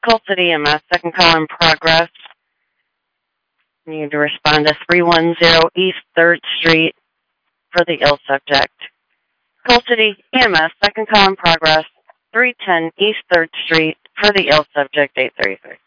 Coal City EMS, second call in progress. You need to respond to 310 East 3rd Street for the ill subject. Coal City EMS, second call in progress, 310 East 3rd Street for the ill subject, 833.